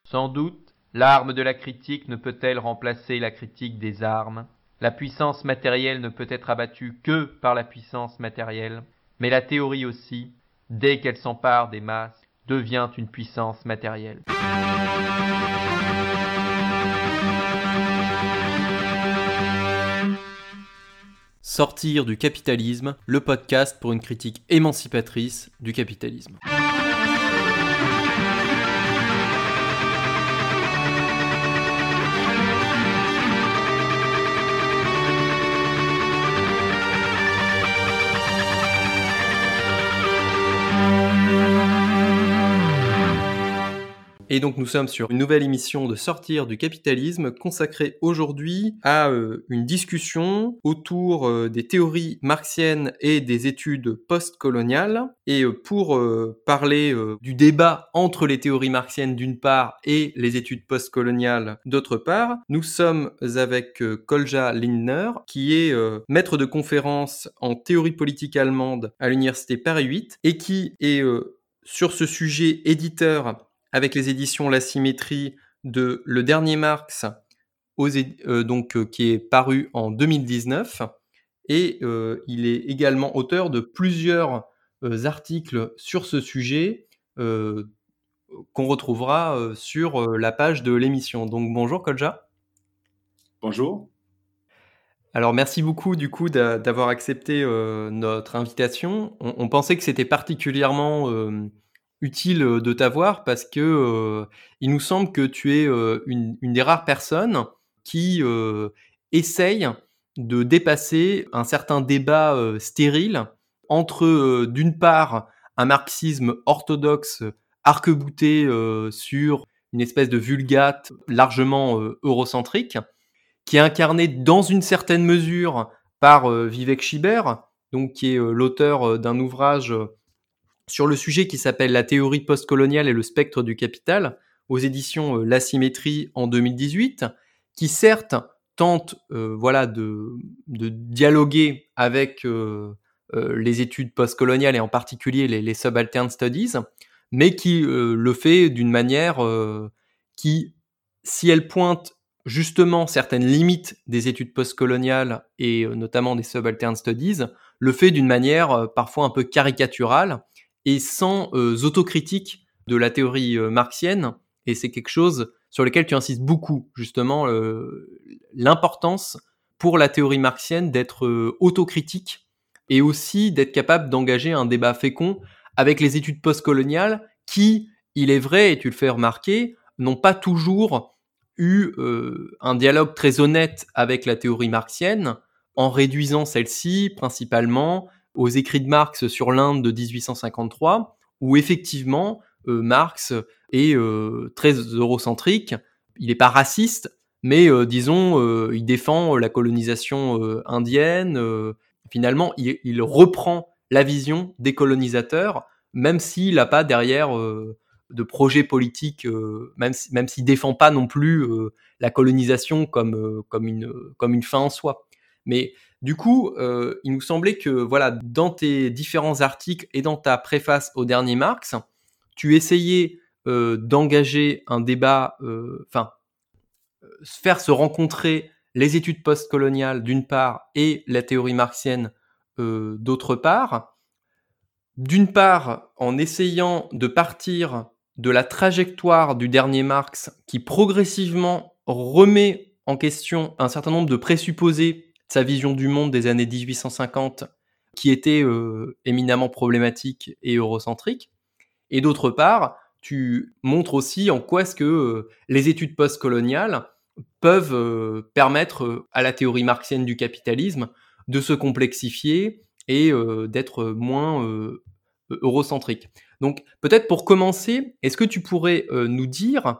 Sans doute, l'arme de la critique ne peut-elle remplacer la critique des armes. La puissance matérielle ne peut être abattue que par la puissance matérielle, mais la théorie aussi, dès qu'elle s'empare des masses, devient une puissance matérielle. Sortir du capitalisme, le podcast pour une critique émancipatrice du capitalisme. Et donc nous sommes sur une nouvelle émission de Sortir du capitalisme consacrée aujourd'hui à une discussion autour des théories marxiennes et des études postcoloniales. Et pour parler du débat entre les théories marxiennes d'une part et les études postcoloniales d'autre part, nous sommes avec Kolja Lindner, qui est maître de conférence en théorie politique allemande à l'université Paris 8 et qui est sur ce sujet éditeur avec les éditions La Symétrie de Le Dernier Marx, qui est paru en 2019. Et il est également auteur de plusieurs articles sur ce sujet qu'on retrouvera sur la page de l'émission. Donc bonjour Kolja. Bonjour. Alors merci beaucoup du coup d'avoir accepté notre invitation. On pensait que c'était particulièrement utile de t'avoir parce que il nous semble que tu es une des rares personnes qui essaye de dépasser un certain débat stérile entre d'une part un marxisme orthodoxe arc-bouté sur une espèce de vulgate largement eurocentrique qui est incarné dans une certaine mesure par Vivek Schieber, donc qui est l'auteur d'un ouvrage sur le sujet qui s'appelle La théorie postcoloniale et le spectre du capital, aux éditions La Symétrie en 2018, qui certes tente de dialoguer avec les études postcoloniales et en particulier les subaltern studies, mais qui le fait d'une manière qui, si elle pointe justement certaines limites des études postcoloniales et notamment des subaltern studies, le fait d'une manière parfois un peu caricaturale et sans autocritique de la théorie marxienne. Et c'est quelque chose sur lequel tu insistes beaucoup, justement, l'importance pour la théorie marxienne d'être autocritique et aussi d'être capable d'engager un débat fécond avec les études postcoloniales qui, il est vrai, et tu le fais remarquer, n'ont pas toujours eu un dialogue très honnête avec la théorie marxienne, en réduisant celle-ci principalement aux écrits de Marx sur l'Inde de 1853, où effectivement Marx est très eurocentrique. Il n'est pas raciste, mais disons, il défend la colonisation indienne. Finalement, il reprend la vision des colonisateurs, même s'il n'a pas derrière de projet politique, même s'il défend pas non plus la colonisation comme une fin en soi. Mais du coup, il nous semblait que voilà, dans tes différents articles et dans ta préface au Dernier Marx, tu essayais d'engager un débat, faire se rencontrer les études postcoloniales d'une part et la théorie marxienne d'autre part. D'une part, en essayant de partir de la trajectoire du Dernier Marx qui progressivement remet en question un certain nombre de présupposés de sa vision du monde des années 1850 qui étaient éminemment problématiques et eurocentriques. Et d'autre part, tu montres aussi en quoi est-ce que les études postcoloniales peuvent permettre à la théorie marxienne du capitalisme de se complexifier et d'être moins eurocentrique. Donc peut-être pour commencer, est-ce que tu pourrais nous dire,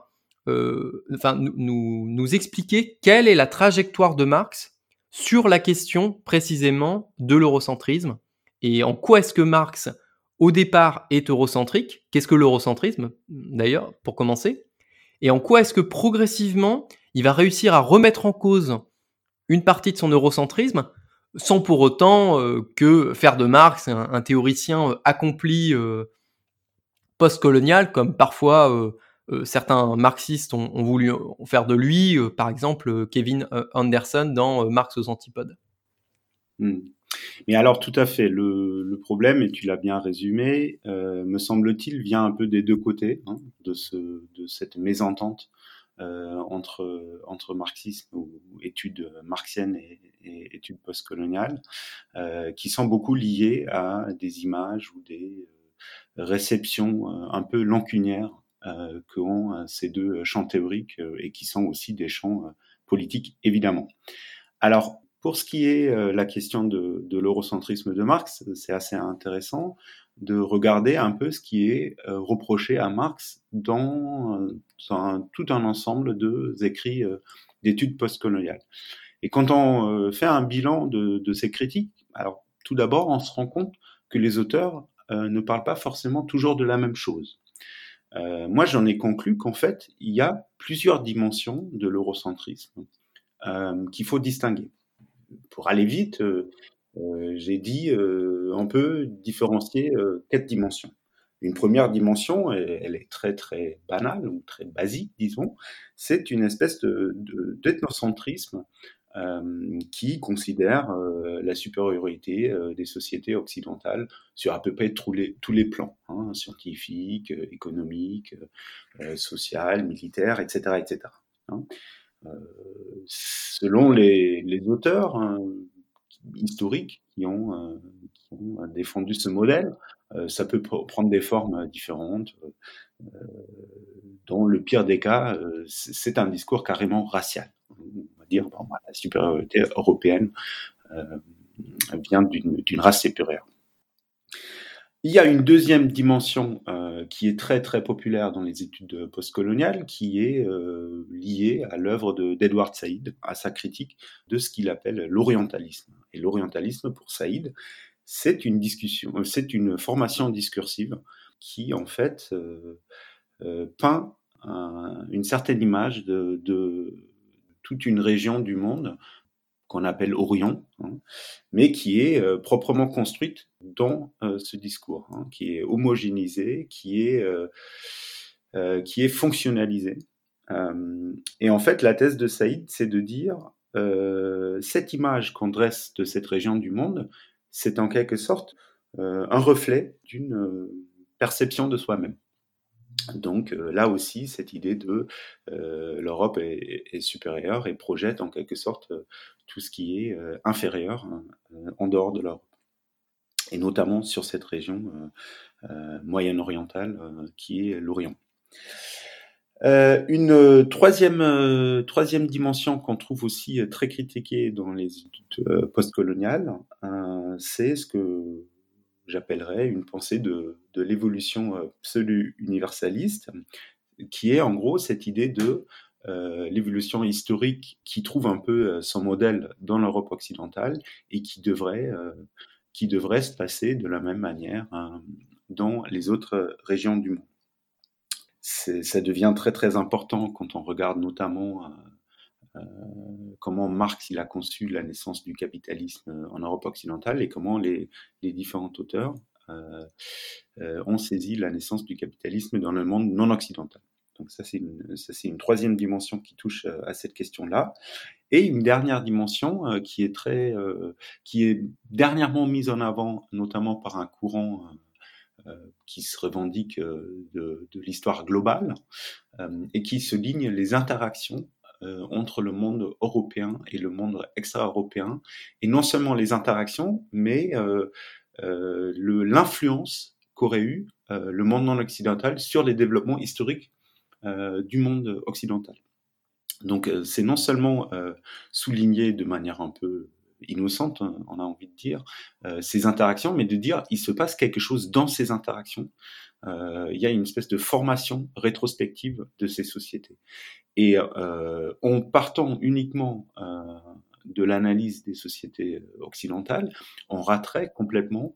nous expliquer quelle est la trajectoire de Marx sur la question précisément de l'eurocentrisme et en quoi est-ce que Marx au départ est eurocentrique? Qu'est-ce que l'eurocentrisme d'ailleurs pour commencer? Et en quoi est-ce que progressivement il va réussir à remettre en cause une partie de son eurocentrisme sans pour autant que faire de Marx un théoricien accompli postcolonial, comme parfois certains marxistes ont voulu faire de lui, par exemple, Kevin Anderson dans Marx aux antipodes. Mais alors, tout à fait, le problème, et tu l'as bien résumé, me semble-t-il, vient un peu des deux côtés, de cette mésentente entre marxisme ou études marxiennes et études postcoloniales, qui sont beaucoup liées à des images ou des réceptions un peu lancunières qu'ont ces deux champs théoriques et qui sont aussi des champs politiques, évidemment. Alors, pour ce qui est la question de l'eurocentrisme de Marx, c'est assez intéressant de regarder un peu ce qui est reproché à Marx dans tout un ensemble d'écrits d'études postcoloniales. Et quand on fait un bilan de ces critiques, alors tout d'abord, on se rend compte que les auteurs ne parlent pas forcément toujours de la même chose. Moi, j'en ai conclu qu'en fait, il y a plusieurs dimensions de l'eurocentrisme qu'il faut distinguer. Pour aller vite, j'ai dit on peut différencier 4 dimensions. Une première dimension, elle est très très banale ou très basique, disons, c'est une espèce d'ethnocentrisme qui considère la supériorité des sociétés occidentales sur à peu près tous les plans, scientifiques, économiques, social, militaire, etc., etc. Selon les auteurs historiques qui ont défendu ce modèle, ça peut prendre des formes différentes. Dans le pire des cas, c'est un discours carrément racial. On va dire, la supériorité européenne vient d'une race supérieure. Il y a une deuxième dimension qui est très très populaire dans les études postcoloniales, qui est liée à l'œuvre d'Edward Said, à sa critique de ce qu'il appelle l'orientalisme. Et l'orientalisme, pour Said, c'est une formation discursive qui en fait peint une certaine image de toute une région du monde qu'on appelle Orient, mais qui est proprement construite dans ce discours, qui est homogénéisée, qui est fonctionnalisée. Et en fait, la thèse de Said, c'est de dire cette image qu'on dresse de cette région du monde, c'est en quelque sorte un reflet d'une perception de soi-même. Donc là aussi, cette idée de l'Europe est supérieure et projette en quelque sorte tout ce qui est inférieur en dehors de l'Europe. Et notamment sur cette région moyen-orientale qui est l'Orient. Une troisième dimension qu'on trouve aussi très critiquée dans les études postcoloniales, c'est ce que j'appellerais une pensée de l'évolution pseudo-universaliste, qui est en gros cette idée de l'évolution historique qui trouve un peu son modèle dans l'Europe occidentale et qui devrait se passer de la même manière dans les autres régions du monde. Ça devient très très important quand on regarde notamment comment Marx il a conçu la naissance du capitalisme en Europe occidentale et comment les différents auteurs ont saisi la naissance du capitalisme dans le monde non occidental. Donc ça c'est une troisième dimension qui touche à cette question-là. Et une dernière dimension qui est dernièrement mise en avant, notamment par un courant qui se revendique de l'histoire globale et qui souligne les interactions entre le monde européen et le monde extra-européen, et non seulement les interactions, mais l'influence qu'aurait eu le monde non occidental sur les développements historiques du monde occidental. Donc c'est non seulement souligner de manière un peu innocente, on a envie de dire, ces interactions, mais de dire il se passe quelque chose dans ces interactions. Il y a une espèce de formation rétrospective de ces sociétés. Et en partant uniquement de l'analyse des sociétés occidentales, on raterait complètement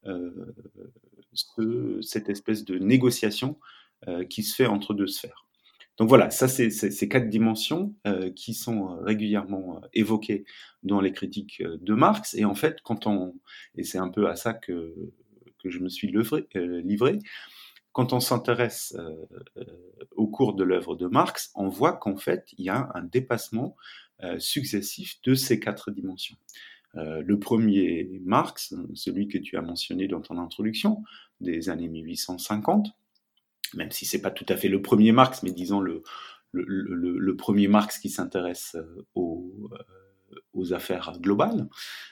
cette espèce de négociation qui se fait entre deux sphères. Donc voilà, ça c'est ces 4 dimensions qui sont régulièrement évoquées dans les critiques de Marx. Et en fait, et c'est un peu à ça que je me suis livré, quand on s'intéresse au cours de l'œuvre de Marx, on voit qu'en fait, il y a un dépassement successif de ces 4 dimensions. Le premier Marx, celui que tu as mentionné dans ton introduction, des années 1850, même si c'est pas tout à fait le premier Marx, mais disons le premier Marx qui s'intéresse aux affaires globales,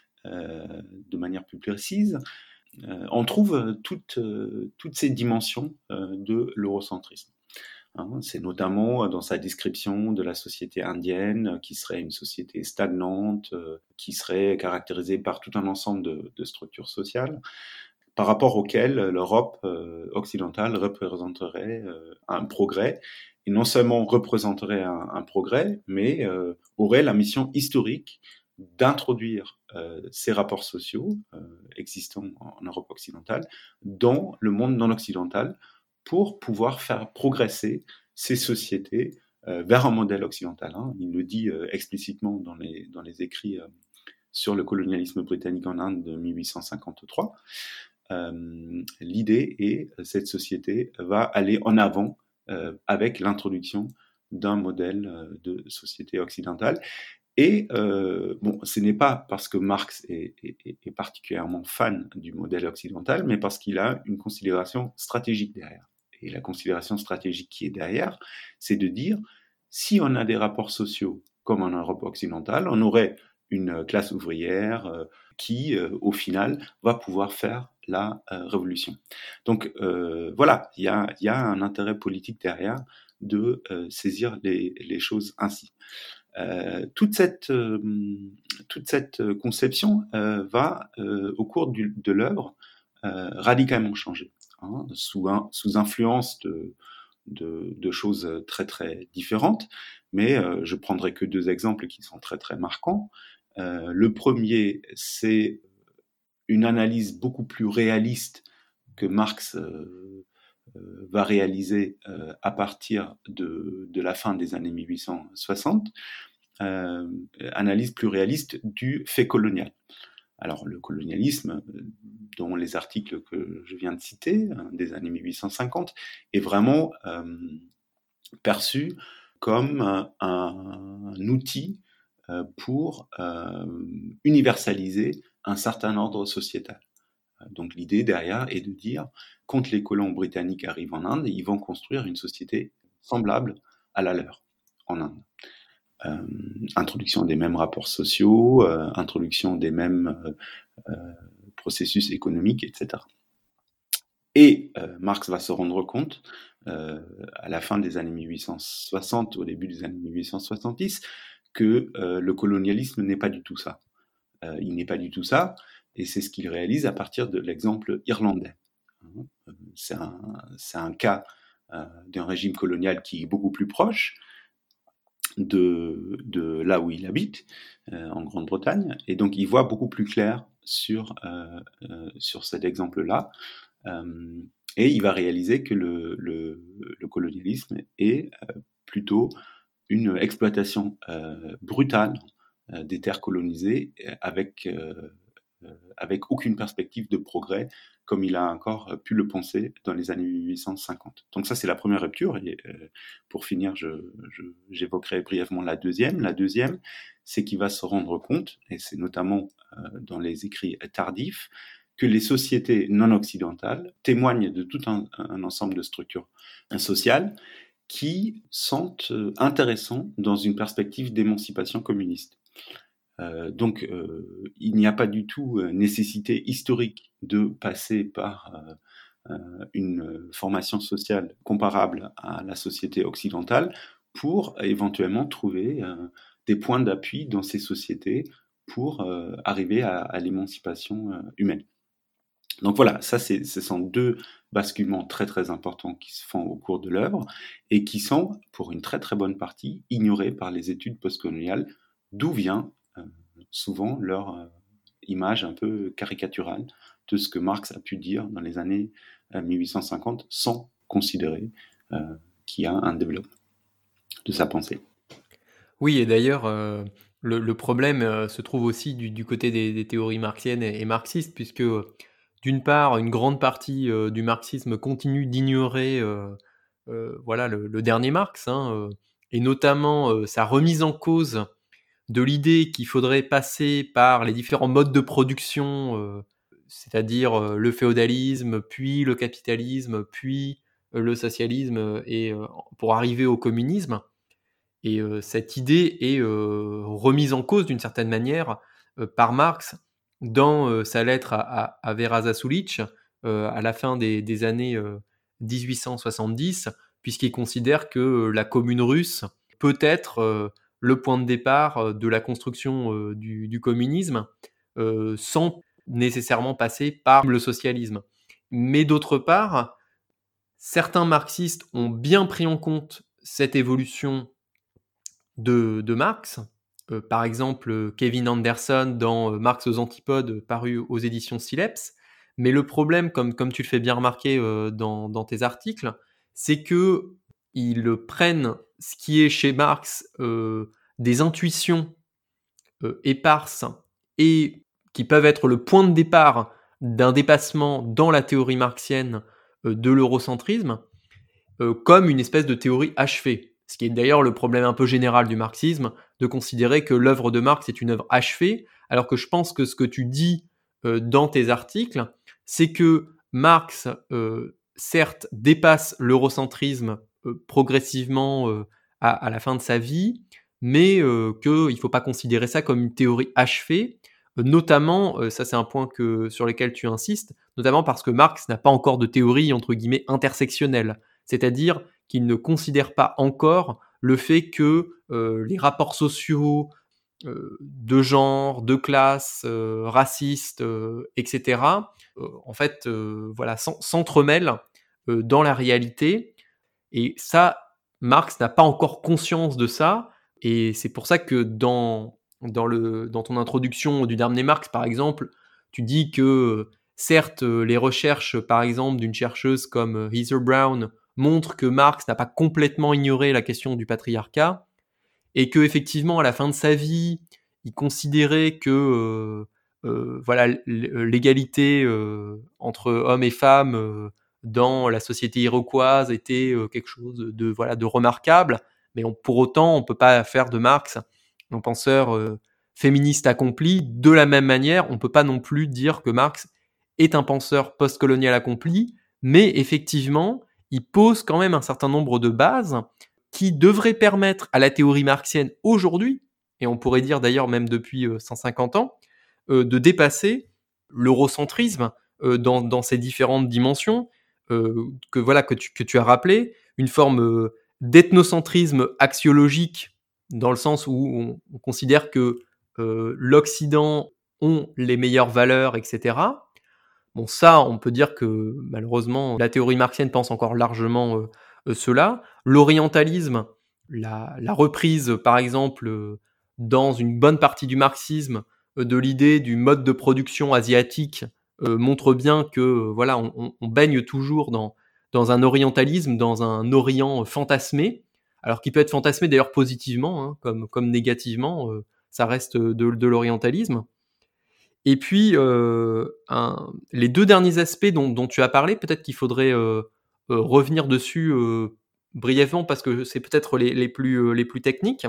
de manière plus précise, on trouve toutes ces dimensions de l'eurocentrisme. Hein, c'est notamment dans sa description de la société indienne, qui serait une société stagnante, qui serait caractérisée par tout un ensemble de structures sociales, par rapport auxquelles l'Europe occidentale représenterait un progrès, et non seulement représenterait un progrès, mais aurait la mission historique d'introduire ces rapports sociaux existants en Europe occidentale dans le monde non occidental pour pouvoir faire progresser ces sociétés vers un modèle occidental. Hein. Il le dit explicitement dans les écrits sur le colonialisme britannique en Inde de 1853. L'idée est cette société va aller en avant avec l'introduction d'un modèle de société occidentale. Et bon, ce n'est pas parce que Marx est particulièrement fan du modèle occidental, mais parce qu'il a une considération stratégique derrière. Et la considération stratégique qui est derrière, c'est de dire, si on a des rapports sociaux comme en Europe occidentale, on aurait une classe ouvrière qui, au final, va pouvoir faire la révolution. Donc voilà, il y a un intérêt politique derrière de saisir les choses ainsi. Toute cette conception va, au cours de l'œuvre, radicalement changer, hein, sous influence de choses très très différentes, mais je prendrai que 2 exemples qui sont très très marquants. Le premier, c'est une analyse beaucoup plus réaliste que Marx va réaliser à partir de la fin des années 1860, analyse plus réaliste du fait colonial. Alors le colonialisme, dont les articles que je viens de citer, des années 1850, est vraiment perçu comme un outil pour universaliser un certain ordre sociétal. Donc l'idée derrière est de dire, quand les colons britanniques arrivent en Inde, ils vont construire une société semblable à la leur en Inde. Introduction des mêmes rapports sociaux, introduction des mêmes processus économiques, etc. Et Marx va se rendre compte, à la fin des années 1860, au début des années 1870, que le colonialisme n'est pas du tout ça. Il n'est pas du tout ça, et c'est ce qu'il réalise à partir de l'exemple irlandais. C'est un cas d'un régime colonial qui est beaucoup plus proche de là où il habite, en Grande-Bretagne, et donc il voit beaucoup plus clair sur cet exemple-là, et il va réaliser que le colonialisme est plutôt une exploitation brutale des terres colonisées avec aucune perspective de progrès, comme il a encore pu le penser dans les années 1850. Donc ça, c'est la première rupture. Et pour finir, j'évoquerai brièvement la deuxième. La deuxième, c'est qu'il va se rendre compte, et c'est notamment dans les écrits tardifs, que les sociétés non occidentales témoignent de tout un ensemble de structures sociales qui sont intéressants dans une perspective d'émancipation communiste. Donc, il n'y a pas du tout nécessité historique de passer par une formation sociale comparable à la société occidentale pour éventuellement trouver des points d'appui dans ces sociétés pour arriver à l'émancipation humaine. Donc voilà, ce sont 2 basculements très très importants qui se font au cours de l'œuvre et qui sont, pour une très très bonne partie, ignorés par les études postcoloniales, d'où vient souvent leur image un peu caricaturale de ce que Marx a pu dire dans les années 1850 sans considérer qu'il y a un développement de sa pensée. Oui, et d'ailleurs, le problème se trouve aussi du côté des théories marxiennes et marxistes, puisque d'une part, une grande partie du marxisme continue d'ignorer voilà, le dernier Marx, hein, et notamment sa remise en cause de l'idée qu'il faudrait passer par les différents modes de production, c'est-à-dire le féodalisme, puis le capitalisme, puis le socialisme, et pour arriver au communisme. Et cette idée est remise en cause d'une certaine manière par Marx dans sa lettre à Vera Zasulich à la fin des années 1870, puisqu'il considère que la commune russe peut être le point de départ de la construction du communisme sans nécessairement passer par le socialisme. Mais d'autre part, certains marxistes ont bien pris en compte cette évolution de Marx. Par exemple, Kevin Anderson dans Marx aux Antipodes, paru aux éditions Sileps. Mais le problème, comme tu le fais bien remarquer dans tes articles, c'est qu'ils prennent ce qui est chez Marx des intuitions éparses et qui peuvent être le point de départ d'un dépassement dans la théorie marxienne de l'eurocentrisme, comme une espèce de théorie achevée. Ce qui est d'ailleurs le problème un peu général du marxisme, de considérer que l'œuvre de Marx est une œuvre achevée, alors que je pense que ce que tu dis dans tes articles, c'est que Marx, certes, dépasse l'eurocentrisme progressivement à la fin de sa vie, mais qu'il ne faut pas considérer ça comme une théorie achevée, notamment, ça c'est un point sur lequel tu insistes, notamment parce que Marx n'a pas encore de théorie, entre guillemets, intersectionnelle. C'est-à-dire qu'il ne considère pas encore le fait que les rapports sociaux de genre, de classe, racistes, etc., en fait, voilà, s'entremêlent dans la réalité. Et ça, Marx n'a pas encore conscience de ça. Et c'est pour ça que dans ton introduction du dernier Marx, par exemple, tu dis que certes, les recherches, par exemple, d'une chercheuse comme Heather Brown montrent que Marx n'a pas complètement ignoré la question du patriarcat, et que effectivement, à la fin de sa vie, il considérait que voilà, l'égalité entre hommes et femmes dans la société iroquoise était quelque chose de remarquable, mais pour autant, on ne peut pas faire de Marx un penseur féministe accompli. De la même manière, on ne peut pas non plus dire que Marx est un penseur postcolonial accompli, mais effectivement, il pose quand même un certain nombre de bases qui devraient permettre à la théorie marxienne aujourd'hui, et on pourrait dire d'ailleurs même depuis 150 ans, de dépasser l'eurocentrisme dans ses différentes dimensions, que tu as rappelé, une forme d'ethnocentrisme axiologique, dans le sens où on considère que l'Occident ont les meilleures valeurs, etc. Bon, ça, on peut dire que malheureusement, la théorie marxienne pense encore largement cela. L'orientalisme, la reprise, par exemple, dans une bonne partie du marxisme, de l'idée du mode de production asiatique, montre bien que voilà, on baigne toujours dans un orientalisme, dans un Orient fantasmé, alors qu'il peut être fantasmé d'ailleurs positivement, hein, comme négativement, ça reste de l'orientalisme. Et puis, les deux derniers aspects dont tu as parlé, peut-être qu'il faudrait revenir dessus brièvement, parce que c'est peut-être les plus techniques.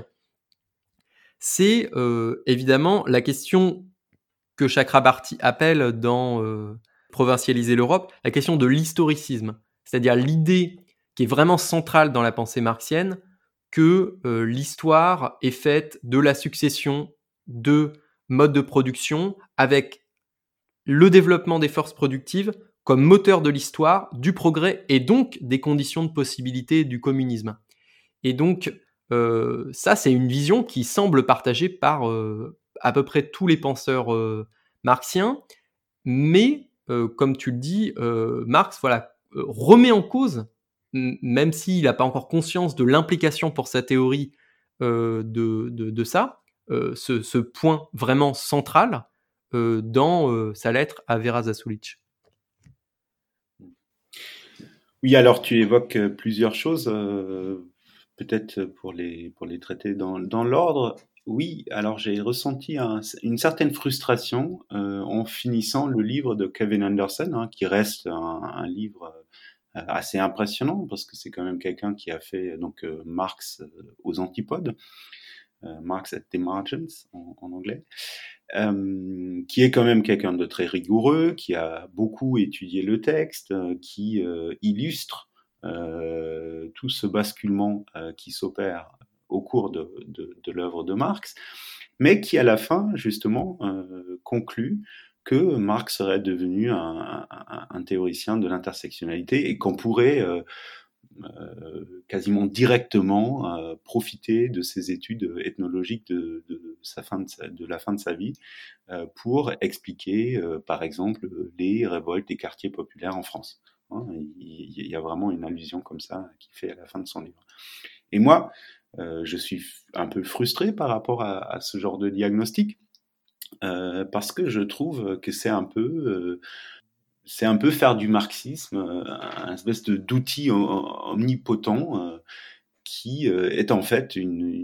C'est évidemment la question que Chakrabarty appelle dans Provincialiser l'Europe, la question de l'historicisme. C'est-à-dire l'idée qui est vraiment centrale dans la pensée marxienne, que l'histoire est faite de la succession de modes de production avec le développement des forces productives comme moteur de l'histoire, du progrès et donc des conditions de possibilité du communisme. Et donc, ça, c'est une vision qui semble partagée par à peu près tous les penseurs marxiens, mais comme tu le dis, Marx remet en cause, même s'il n'a pas encore conscience de l'implication pour sa théorie de ça, ce point vraiment central dans sa lettre à Vera Zasulich. Oui, alors tu évoques plusieurs choses, peut-être pour les traiter dans l'ordre. Oui, alors j'ai ressenti une certaine frustration en finissant le livre de Kevin Anderson, hein, qui reste un livre assez impressionnant parce que c'est quand même quelqu'un qui a fait donc Marx aux antipodes, Marx at the Margins en anglais, qui est quand même quelqu'un de très rigoureux, qui a beaucoup étudié le texte, qui illustre tout ce basculement qui s'opère au cours de l'œuvre de Marx, mais qui à la fin, justement, conclut que Marx serait devenu un théoricien de l'intersectionnalité et qu'on pourrait quasiment directement profiter de ses études ethnologiques de la fin de sa vie pour expliquer, par exemple, les révoltes des quartiers populaires en France. Hein, il y a vraiment une allusion comme ça qui fait à la fin de son livre. Et moi, je suis un peu frustré par rapport à ce genre de diagnostic, parce que je trouve que c'est un peu faire du marxisme un espèce d'outil omnipotent qui est en fait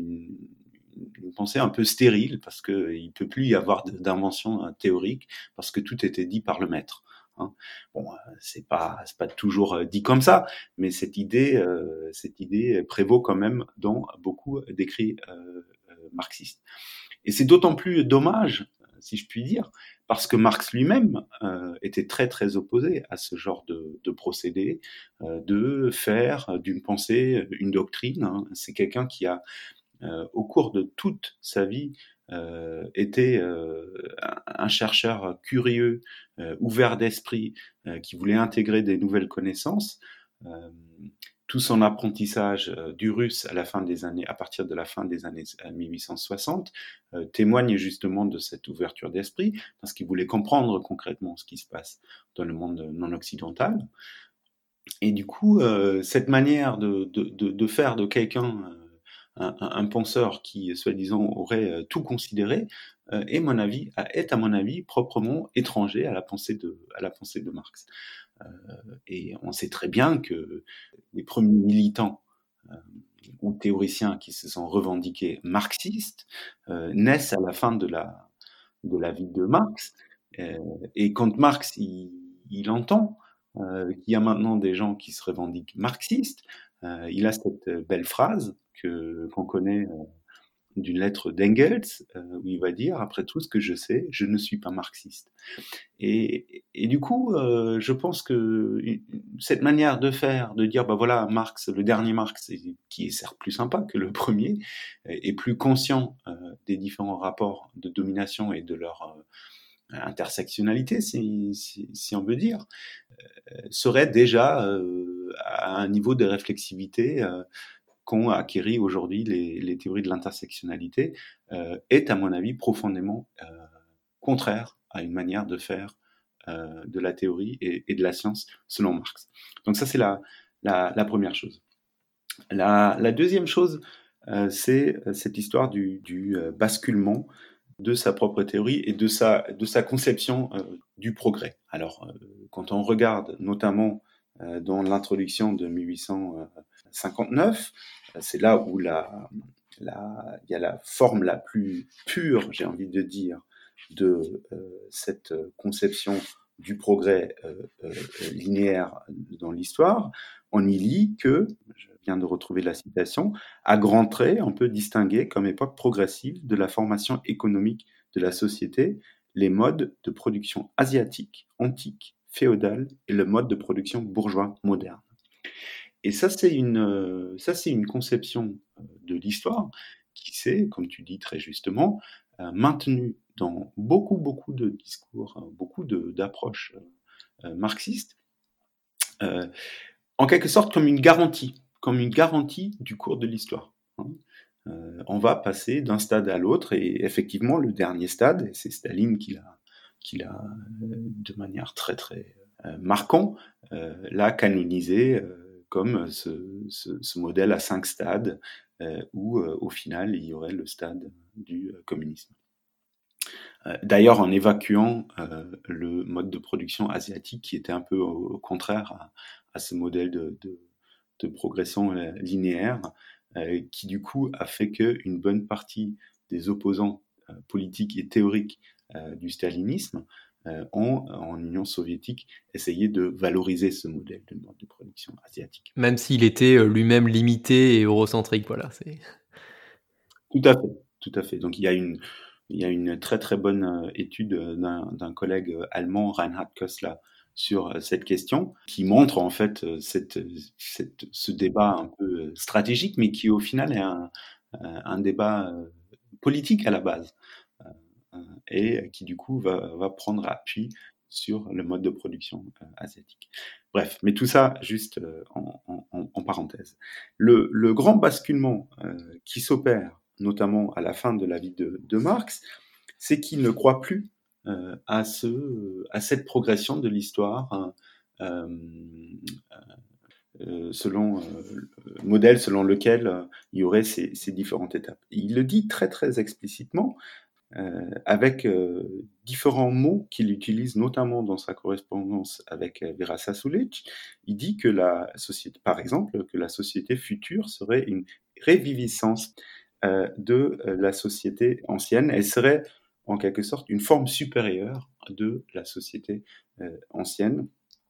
une pensée un peu stérile parce qu'il ne peut plus y avoir d'invention théorique parce que tout était dit par le maître. Hein. Bon, c'est pas toujours dit comme ça, mais cette idée prévaut quand même dans beaucoup d'écrits marxistes. Et c'est d'autant plus dommage, si je puis dire, parce que Marx lui-même était très très opposé à ce genre de procédé, de faire d'une pensée une doctrine. Hein. C'est quelqu'un qui a, au cours de toute sa vie, été un chercheur curieux, ouvert d'esprit, qui voulait intégrer des nouvelles connaissances. Tout son apprentissage du russe à partir de la fin des années 1860 témoigne justement de cette ouverture d'esprit, parce qu'il voulait comprendre concrètement ce qui se passe dans le monde non occidental. Et du coup, cette manière de faire de quelqu'un un penseur qui, soi-disant, aurait tout considéré, est à mon avis proprement étranger à la pensée de Marx. Et on sait très bien que les premiers militants ou théoriciens qui se sont revendiqués marxistes naissent à la fin de la vie de Marx. Et quand Marx il entend qu'il y a maintenant des gens qui se revendiquent marxistes, il a cette belle phrase qu'on connaît d'une lettre d'Engels, où il va dire « Après tout ce que je sais, je ne suis pas marxiste ». Et du coup, je pense que cette manière de faire, de dire, bah voilà, Marx, le dernier Marx, qui est certes plus sympa que le premier, est plus conscient des différents rapports de domination et de leur intersectionnalité, si on veut dire, serait déjà à un niveau de réflexivité qu'ont acquéri aujourd'hui les théories de l'intersectionnalité, est à mon avis profondément contraire à une manière de faire de la théorie et de la science selon Marx. Donc ça, c'est la première chose. La deuxième chose, c'est cette histoire du basculement de sa propre théorie et de sa conception du progrès. Alors, quand on regarde notamment dans l'introduction de 1859, c'est là où il y a la forme la plus pure, j'ai envie de dire, de cette conception du progrès linéaire dans l'histoire. On y lit que, je viens de retrouver la citation, à grands traits, on peut distinguer comme époque progressive de la formation économique de la société les modes de production asiatiques, antiques, féodales et le mode de production bourgeois moderne. Et ça, c'est une conception de l'histoire qui s'est, comme tu dis très justement, maintenue dans beaucoup de discours, beaucoup d'approches marxistes, en quelque sorte comme une garantie du cours de l'histoire. Hein. On va passer d'un stade à l'autre, et effectivement, le dernier stade, et c'est Staline qui l'a de manière très très marquante, l'a canonisé comme ce modèle à 5 stades, où au final il y aurait le stade du communisme. D'ailleurs, en évacuant le mode de production asiatique qui était un peu au contraire à ce modèle de progression linéaire, qui du coup a fait qu'une bonne partie des opposants politiques et théoriques du stalinisme ont, en Union soviétique, essayé de valoriser ce modèle de mode de production asiatique. Même s'il était lui-même limité et eurocentrique, voilà. Tout à fait, tout à fait. Donc il y a une très très bonne étude d'un collègue allemand, Reinhard Kössler, sur cette question, qui montre en fait ce débat un peu stratégique, mais qui au final est un débat politique à la base, et qui du coup va prendre appui sur le mode de production asiatique. Bref, mais tout ça juste en parenthèse. Le grand basculement qui s'opère, notamment à la fin de la vie de Marx, c'est qu'il ne croit plus à cette progression de l'histoire selon modèle selon lequel il y aurait ces différentes étapes. Il le dit très très explicitement avec différents mots qu'il utilise notamment dans sa correspondance avec Vera Sasulic. Il dit que la société, par exemple, que la société future serait une réviviscence de la société ancienne. Elle serait en quelque sorte une forme supérieure de la société ancienne.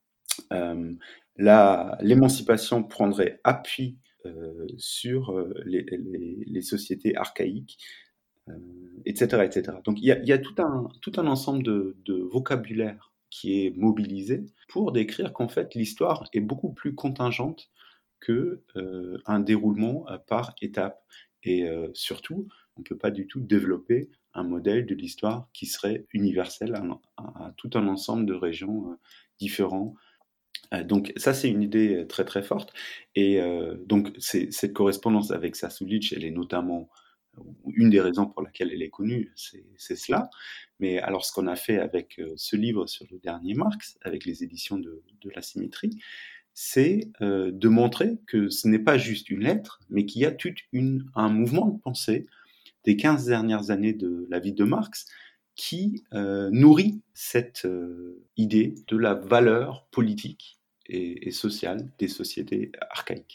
L'émancipation prendrait appui sur les sociétés archaïques, etc., etc. Donc il y a tout un ensemble de vocabulaire qui est mobilisé pour décrire qu'en fait l'histoire est beaucoup plus contingente que un déroulement par étapes. Et surtout, on ne peut pas du tout développer un modèle de l'histoire qui serait universel à tout un ensemble de régions différents. Donc ça, c'est une idée très très forte. Et donc cette correspondance avec Sasulic, elle est notamment une des raisons pour laquelle elle est connue, c'est cela. Mais alors ce qu'on a fait avec ce livre sur le dernier Marx, avec les éditions de la Symétrie, c'est de montrer que ce n'est pas juste une lettre, mais qu'il y a tout un mouvement de pensée des 15 dernières années de la vie de Marx qui nourrit cette idée de la valeur politique et sociale des sociétés archaïques.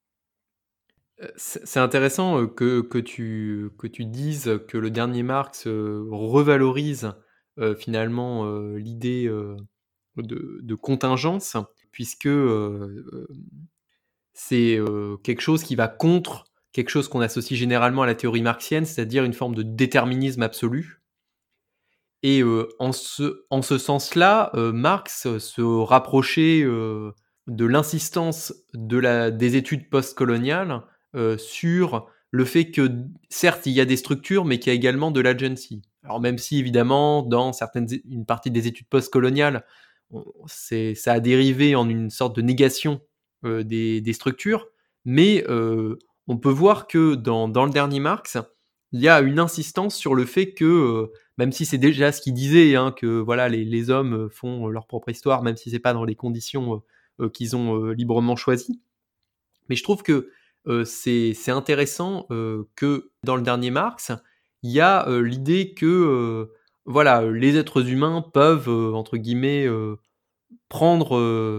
C'est intéressant que tu dises que le dernier Marx revalorise finalement l'idée de contingence, puisque c'est quelque chose qui va contre quelque chose qu'on associe généralement à la théorie marxienne, c'est-à-dire une forme de déterminisme absolu. Et en ce sens-là, Marx se rapprochait de l'insistance des études postcoloniales sur le fait que, certes, il y a des structures, mais qu'il y a également de l'agency. Alors même si, évidemment, dans une partie des études postcoloniales, ça a dérivé en une sorte de négation des structures, mais on peut voir que dans le dernier Marx, il y a une insistance sur le fait que, même si c'est déjà ce qu'il disait, hein, que voilà, les hommes font leur propre histoire, même si c'est pas dans les conditions qu'ils ont librement choisies. Mais je trouve que c'est intéressant que dans le dernier Marx, il y a l'idée que voilà, les êtres humains peuvent, entre guillemets, prendre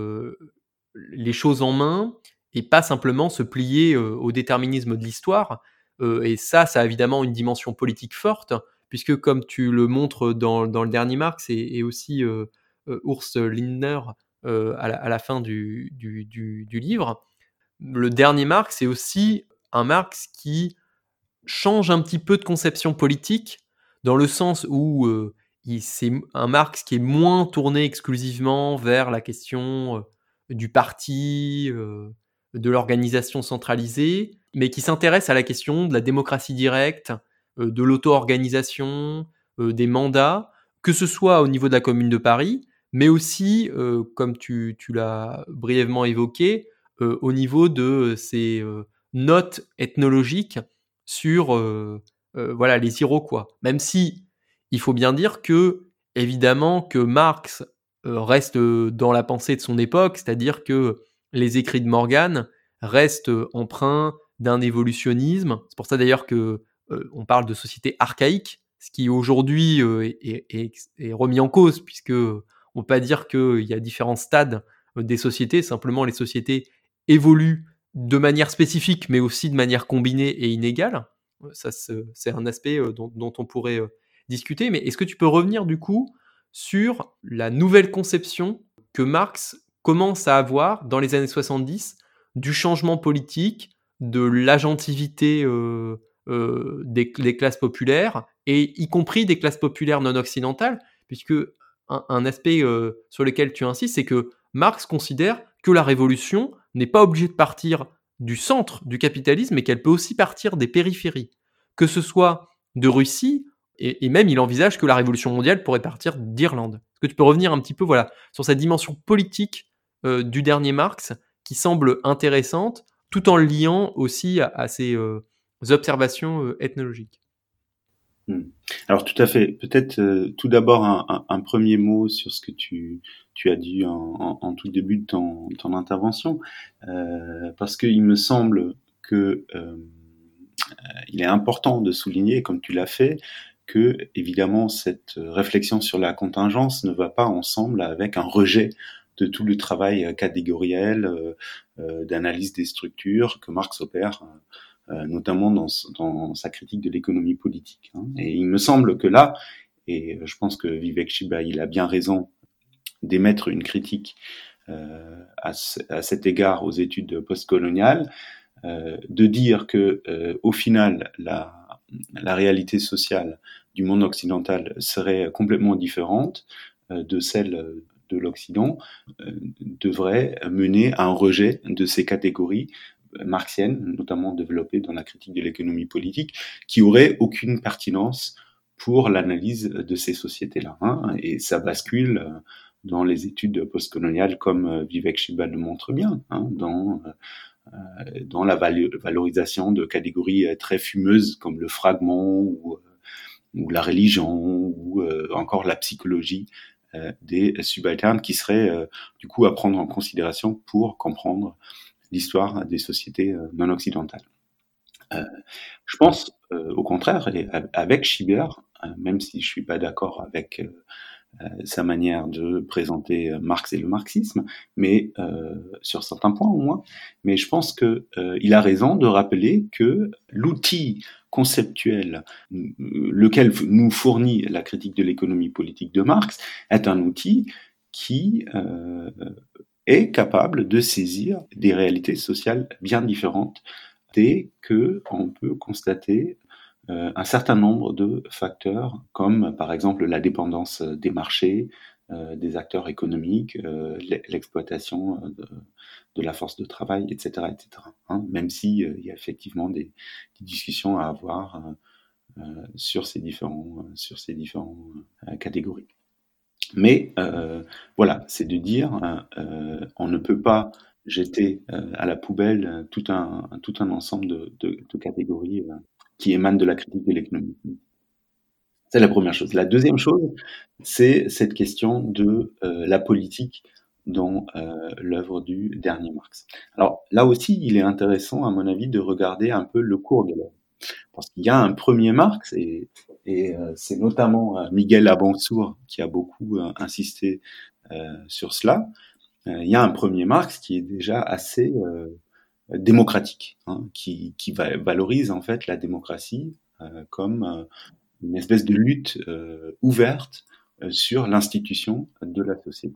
les choses en main et pas simplement se plier au déterminisme de l'histoire. Et ça a évidemment une dimension politique forte, puisque comme tu le montres dans le dernier Marx et aussi Urs Lindner à la fin du livre, le dernier Marx c'est aussi un Marx qui change un petit peu de conception politique, dans le sens où c'est un Marx qui est moins tourné exclusivement vers la question du parti, de l'organisation centralisée, mais qui s'intéresse à la question de la démocratie directe, de l'auto-organisation, des mandats, que ce soit au niveau de la Commune de Paris, mais aussi, comme tu l'as brièvement évoqué, au niveau de ces notes ethnologiques sur voilà, les Iroquois. Même si il faut bien dire que, évidemment, que Marx reste dans la pensée de son époque, c'est-à-dire que les écrits de Morgan restent empreints d'un évolutionnisme. C'est pour ça d'ailleurs que on parle de société archaïque, ce qui aujourd'hui est remis en cause, puisque on peut pas dire qu'il y a différents stades des sociétés, simplement les sociétés évoluent de manière spécifique, mais aussi de manière combinée et inégale. Ça, c'est un aspect dont on pourrait discuter. Mais est-ce que tu peux revenir du coup sur la nouvelle conception que Marx commence à avoir dans les années 70 du changement politique, de l'agentivité des classes populaires, et y compris des classes populaires non occidentales, puisque un aspect sur lequel tu insistes, c'est que Marx considère que la révolution n'est pas obligée de partir du centre du capitalisme, mais qu'elle peut aussi partir des périphéries, que ce soit de Russie, et même il envisage que la révolution mondiale pourrait partir d'Irlande. Est-ce que tu peux revenir un petit peu sur cette dimension politique du dernier Marx, qui semble intéressante, tout en le liant aussi à ces observations ethnologiques? Alors tout à fait. Peut-être tout d'abord un premier mot sur ce que tu as dit en tout début de ton intervention, parce qu'il me semble que il est important de souligner, comme tu l'as fait, que évidemment cette réflexion sur la contingence ne va pas ensemble avec un rejet de tout le travail catégoriel d'analyse des structures que Marx opère, notamment dans sa critique de l'économie politique. Et il me semble que là, et je pense que Vivek Shiba, il a bien raison d'émettre une critique à cet égard aux études postcoloniales, de dire que au final la réalité sociale du monde occidental serait complètement différente de celle de l'Occident, devrait mener à un rejet de ces catégories marxiennes, notamment développées dans la critique de l'économie politique, qui auraient aucune pertinence pour l'analyse de ces sociétés-là. Et ça bascule dans les études postcoloniales, comme Vivek Shiba le montre bien, dans la valorisation de catégories très fumeuses comme le fragment ou la religion ou encore la psychologie des subalternes, qui seraient du coup à prendre en considération pour comprendre l'histoire des sociétés non occidentales. Je pense au contraire, et avec Shiber, même si je suis pas d'accord avec sa manière de présenter Marx et le marxisme, mais sur certains points au moins. Mais je pense que il a raison de rappeler que l'outil conceptuel lequel nous fournit la critique de l'économie politique de Marx est un outil qui est capable de saisir des réalités sociales bien différentes dès que on peut constater un certain nombre de facteurs, comme par exemple la dépendance des marchés, des acteurs économiques, l'exploitation de la force de travail, etc., etc. Même si il y a effectivement des discussions à avoir sur ces différents catégories. Mais voilà, c'est de dire on ne peut pas jeter à la poubelle tout un ensemble de catégories qui émanent de la critique de l'économie. C'est la première chose. La deuxième chose, c'est cette question de la politique dans l'œuvre du dernier Marx. Alors là aussi, il est intéressant, à mon avis, de regarder un peu le cours de l'œuvre. Parce qu'il y a un premier Marx, et c'est notamment Miguel Abansour qui a beaucoup insisté sur cela. Il y a un premier Marx qui est déjà assez démocratique, qui valorise en fait la démocratie comme une espèce de lutte ouverte sur l'institution de la société.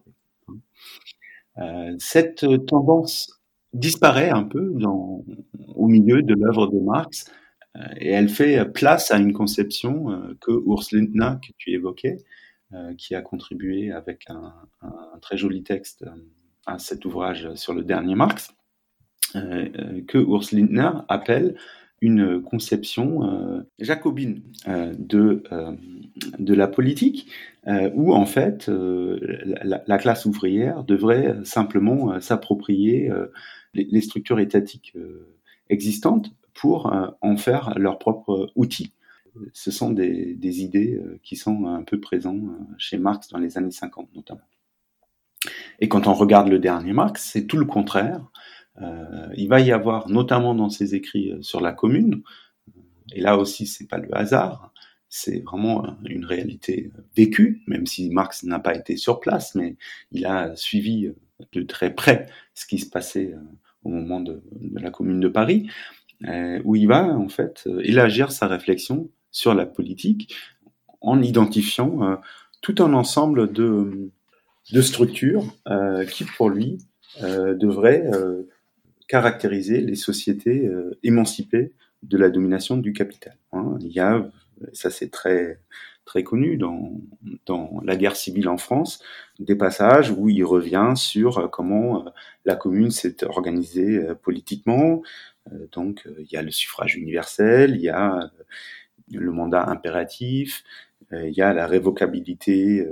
Cette tendance disparaît un peu au milieu de l'œuvre de Marx, et elle fait place à une conception que Urs Lindner, que tu évoquais, qui a contribué avec un très joli texte à cet ouvrage sur le dernier Marx, que Urs Lindner appelle une conception jacobine de la politique, où en fait la classe ouvrière devrait simplement s'approprier les structures étatiques existantes pour en faire leur propre outil. Ce sont des idées qui sont un peu présentes chez Marx dans les années 50 notamment. Et quand on regarde le dernier Marx, c'est tout le contraire. Il va y avoir, notamment dans ses écrits sur la Commune, et là aussi c'est pas le hasard, c'est vraiment une réalité vécue, même si Marx n'a pas été sur place, mais il a suivi de très près ce qui se passait au moment de la Commune de Paris. où il va en fait élargir sa réflexion sur la politique en identifiant tout un ensemble de structures qui, pour lui, devraient caractériser les sociétés émancipées de la domination du capital. Il y a, ça c'est très très connu dans la guerre civile en France, des passages où il revient sur comment la commune s'est organisée politiquement. Donc il y a le suffrage universel, il y a le mandat impératif, il y a la révocabilité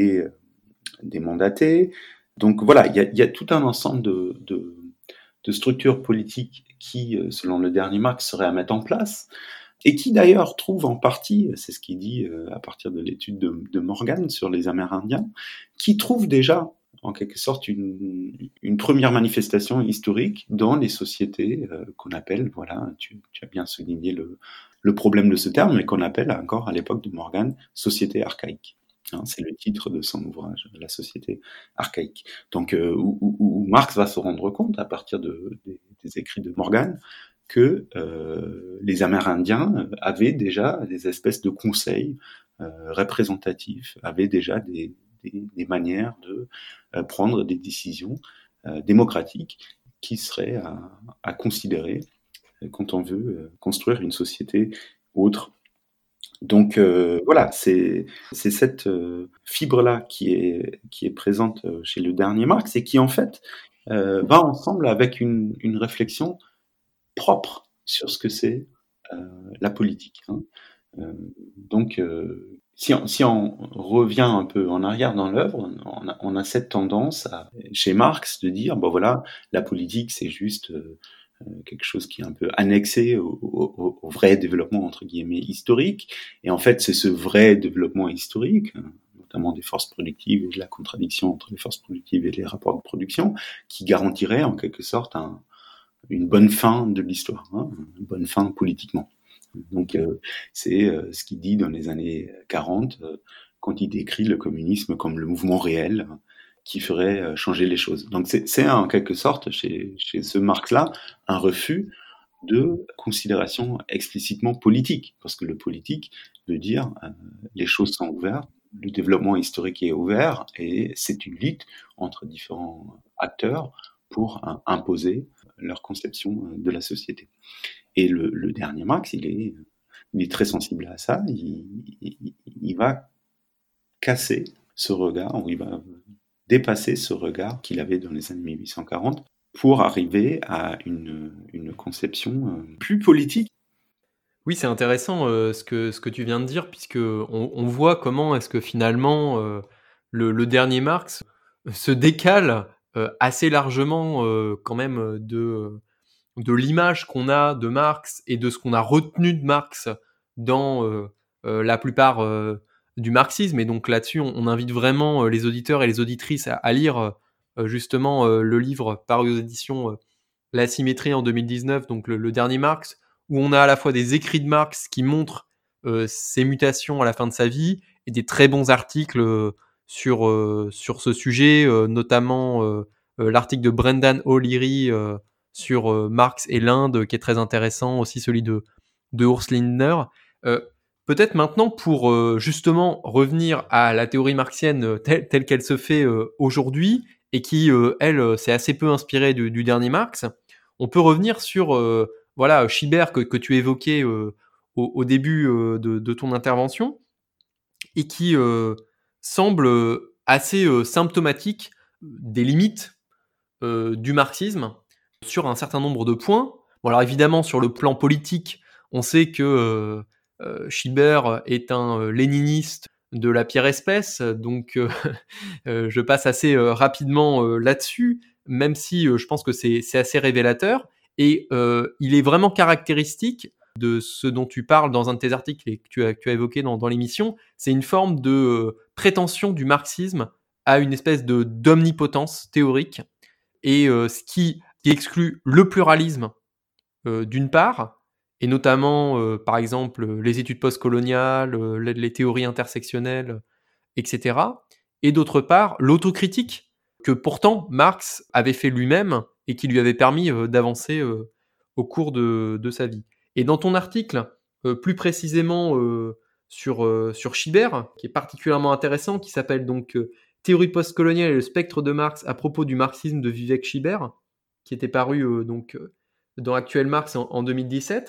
des mandatés. Donc voilà, il y a tout un ensemble de structures politiques qui, selon le dernier Marx, seraient à mettre en place, et qui d'ailleurs trouve en partie, c'est ce qu'il dit à partir de l'étude de Morgan sur les Amérindiens, qui trouve déjà en quelque sorte une première manifestation historique dans les sociétés qu'on appelle, voilà, tu as bien souligné le problème de ce terme, mais qu'on appelle encore à l'époque de Morgan, société archaïque. C'est le titre de son ouvrage, La société archaïque. Donc, où Marx va se rendre compte, à partir des écrits de Morgan, que les Amérindiens avaient déjà des espèces de conseils représentatifs, avaient déjà des manières de prendre des décisions démocratiques qui seraient à considérer quand on veut construire une société autre. Donc voilà, c'est cette fibre-là qui est présente chez le dernier Marx et qui en fait va ensemble avec une réflexion propre sur ce que c'est la politique. Donc si on revient un peu en arrière dans l'œuvre, on a cette tendance chez Marx de dire bon voilà, la politique c'est juste quelque chose qui est un peu annexé au vrai développement entre guillemets historique, et en fait c'est ce vrai développement historique, notamment des forces productives et de la contradiction entre les forces productives et les rapports de production, qui garantirait en quelque sorte une bonne fin de l'histoire, une bonne fin politiquement. Donc c'est ce qu'il dit dans les années 40 quand il décrit le communisme comme le mouvement réel qui ferait changer les choses. Donc c'est en quelque sorte chez ce Marx-là un refus de considération explicitement politique, parce que le politique veut dire les choses sont ouvertes, le développement historique est ouvert, et c'est une lutte entre différents acteurs pour imposer leur conception de la société. Et le dernier Marx, il est très sensible à ça, il va casser ce regard, ou il va dépasser ce regard qu'il avait dans les années 1840 pour arriver à une conception plus politique. Oui, c'est intéressant ce que tu viens de dire, puisque on voit comment est-ce que finalement le dernier Marx se décale assez largement quand même de l'image qu'on a de Marx et de ce qu'on a retenu de Marx dans la plupart du marxisme. Et donc là-dessus, on invite vraiment les auditeurs et les auditrices à lire justement le livre paru aux éditions La Symétrie en 2019, donc le dernier Marx, où on a à la fois des écrits de Marx qui montrent ses mutations à la fin de sa vie et des très bons articles sur ce sujet, notamment l'article de Brendan O'Leary sur Marx et l'Inde, qui est très intéressant, aussi celui de Urs Lindner. Peut-être maintenant, pour justement revenir à la théorie marxienne telle qu'elle se fait aujourd'hui, et qui, elle, s'est assez peu inspirée du dernier Marx, on peut revenir sur voilà, Schibert que tu évoquais au début de ton intervention, et qui semble assez symptomatique des limites du marxisme sur un certain nombre de points. Bon, alors évidemment, sur le plan politique, on sait que Schibert est un léniniste de la pire espèce, donc je passe assez rapidement là-dessus, même si je pense que c'est assez révélateur. Et il est vraiment caractéristique de ce dont tu parles dans un de tes articles et que tu as évoqué dans l'émission. C'est une forme de prétention du marxisme à une espèce d'omnipotence théorique, et ce qui exclut le pluralisme d'une part, et notamment par exemple les études postcoloniales, les théories intersectionnelles, etc. Et d'autre part, l'autocritique que pourtant Marx avait fait lui-même et qui lui avait permis d'avancer au cours de sa vie. Et dans ton article, plus précisément sur Schibert, qui est particulièrement intéressant, qui s'appelle donc Théorie postcoloniale et le spectre de Marx à propos du marxisme de Vivek Schibert, qui était paru dans Actuel Marx en 2017.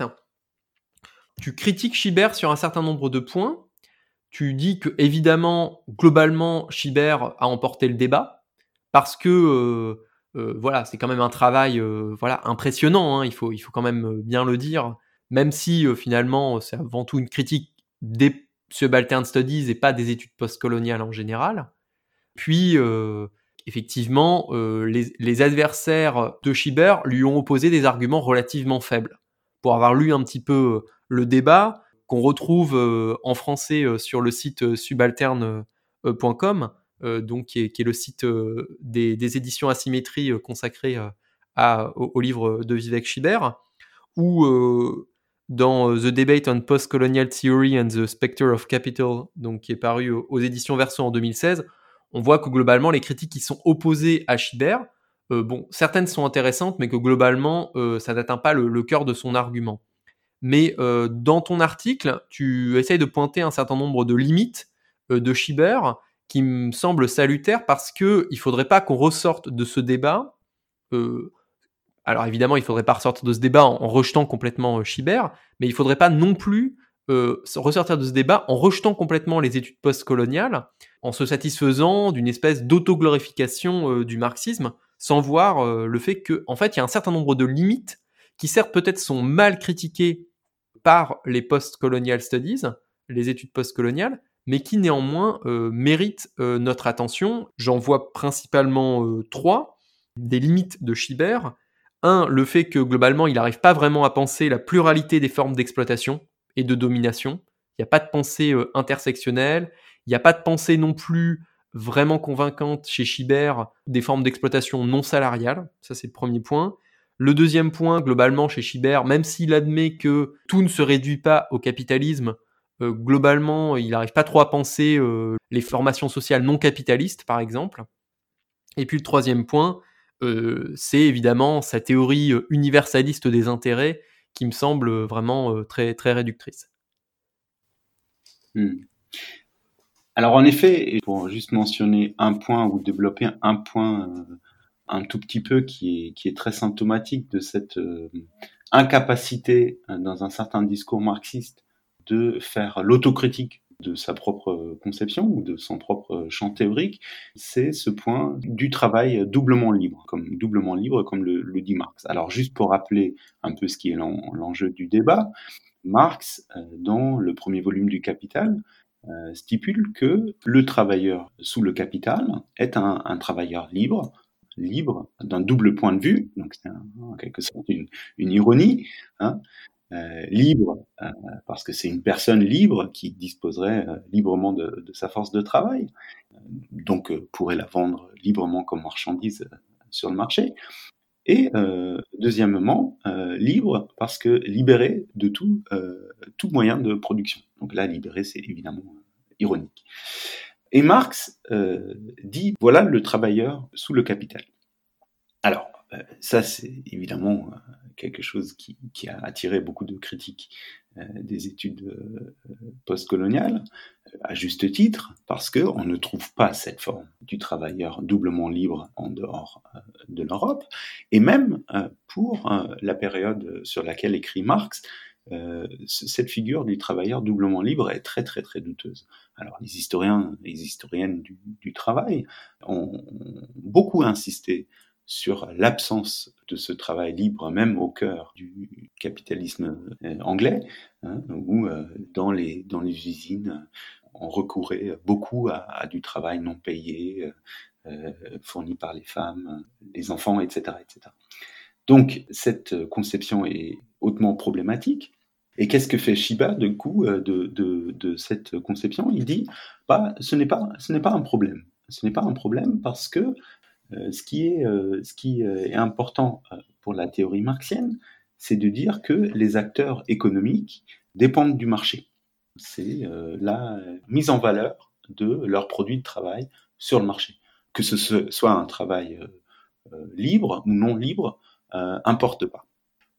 Tu critiques Schibert sur un certain nombre de points. Tu dis que, évidemment, globalement, Schibert a emporté le débat, parce que voilà, c'est quand même un travail impressionnant, hein, il faut quand même bien le dire, même si finalement c'est avant tout une critique des subaltern studies et pas des études postcoloniales en général. Puis effectivement, les adversaires de Schibert lui ont opposé des arguments relativement faibles. Pour avoir lu un petit peu le débat, qu'on retrouve en français sur le site subalterne.com, donc qui est le site des éditions Asymétrie consacré au livre de Vivek Schibert, ou dans The Debate on Postcolonial Theory and the Spectre of Capital, donc qui est paru aux éditions Verso en 2016, on voit que globalement les critiques qui sont opposées à Schibert, certaines sont intéressantes, mais que globalement ça n'atteint pas le cœur de son argument. Mais dans ton article, tu essayes de pointer un certain nombre de limites de Schibert qui me semblent salutaires, parce qu'il ne faudrait pas qu'on ressorte de ce débat. Alors évidemment, il ne faudrait pas ressortir de ce débat en rejetant complètement Schibert, mais il ne faudrait pas non plus ressortir de ce débat en rejetant complètement les études postcoloniales, en se satisfaisant d'une espèce d'autoglorification du marxisme, sans voir le fait qu'en fait, il y a un certain nombre de limites qui certes peut-être sont mal critiquées par les post-colonial studies, les études postcoloniales, mais qui néanmoins méritent notre attention. J'en vois principalement 3 des limites de Schibert. 1, le fait que globalement, il n'arrive pas vraiment à penser la pluralité des formes d'exploitation et de domination. Il n'y a pas de pensée intersectionnelle, il n'y a pas de pensée non plus vraiment convaincante chez Schibert des formes d'exploitation non salariales. Ça, c'est le premier point. Le deuxième point, globalement, chez Schibert, même s'il admet que tout ne se réduit pas au capitalisme, globalement, il n'arrive pas trop à penser les formations sociales non capitalistes, par exemple. Et puis le troisième point, c'est évidemment sa théorie universaliste des intérêts, qui me semble vraiment très, très réductrice. Alors en effet, pour juste mentionner un point ou développer un point un tout petit peu qui est très symptomatique de cette incapacité dans un certain discours marxiste de faire l'autocritique de sa propre conception ou de son propre champ théorique, c'est ce point du travail doublement libre, comme le dit Marx. Alors juste pour rappeler un peu ce qui est l'enjeu du débat, Marx, dans le premier volume du Capital, stipule que le travailleur sous le capital est un travailleur libre d'un double point de vue, donc c'est en quelque sorte une ironie, hein, libre parce que c'est une personne libre qui disposerait librement de sa force de travail, donc pourrait la vendre librement comme marchandise sur le marché. Et deuxièmement, libre parce que libéré de tout moyen de production. Donc là, libéré, c'est évidemment ironique. Et Marx dit, voilà le travailleur sous le capital. Alors, ça, c'est évidemment quelque chose qui a attiré beaucoup de critiques des études postcoloniales, à juste titre, parce qu'on ne trouve pas cette forme du travailleur doublement libre en dehors de l'Europe, et même pour la période sur laquelle écrit Marx, cette figure du travailleur doublement libre est très très très douteuse. Alors les historiens et les historiennes du travail ont beaucoup insisté sur l'absence de ce travail libre, même au cœur du capitalisme anglais, hein, où dans les usines, on recourait beaucoup à du travail non payé, fourni par les femmes, les enfants, etc., etc. Donc, cette conception est hautement problématique. Et qu'est-ce que fait Shiba, du coup, de cette conception ? Il dit, ce n'est pas un problème. Ce n'est pas un problème parce que ce qui est important pour la théorie marxienne, c'est de dire que les acteurs économiques dépendent du marché. C'est la mise en valeur de leurs produits de travail sur le marché. Que ce soit un travail libre ou non libre, importe pas.